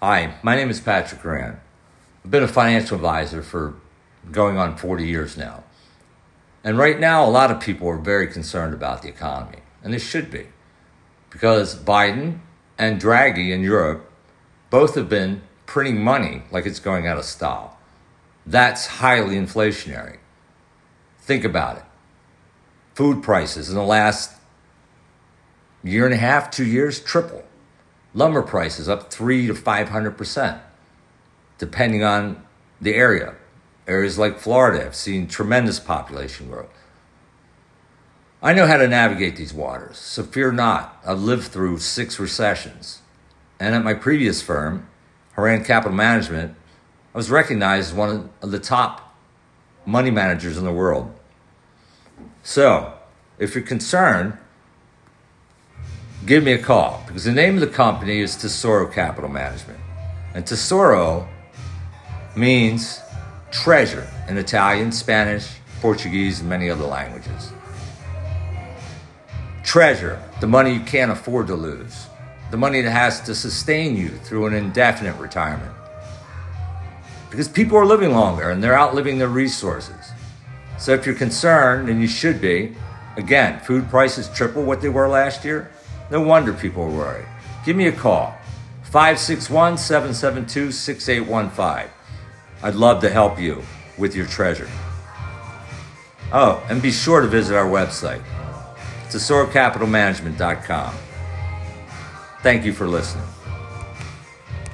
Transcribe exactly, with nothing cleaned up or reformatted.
Hi, my name is Patrick Rand. I've been a financial advisor for going on forty years now. And right now, a lot of people are very concerned about the economy, and they should be, because Biden and Draghi in Europe both have been printing money like it's going out of style. That's highly inflationary. Think about it. Food prices in the last year and a half, two years, triple. Lumber prices up three to five hundred percent, depending on the area. Areas like Florida have seen tremendous population growth. I know how to navigate these waters, so fear not. I've lived through six recessions. And at my previous firm, Horan Capital Management, I was recognized as one of the top money managers in the world. So, if you're concerned, give me a call, because the name of the company is Tesoro Capital Management. And Tesoro means treasure in Italian, Spanish, Portuguese, and many other languages. Treasure, the money you can't afford to lose. The money that has to sustain you through an indefinite retirement. Because people are living longer and they're outliving their resources. So if you're concerned, and you should be, again, food prices triple what they were last year, no wonder people are worried. Give me a call, five six one, seven seven two, six eight one five. I'd love to help you with your treasure. Oh, and be sure to visit our website, tesoro capital management dot com. Thank you for listening.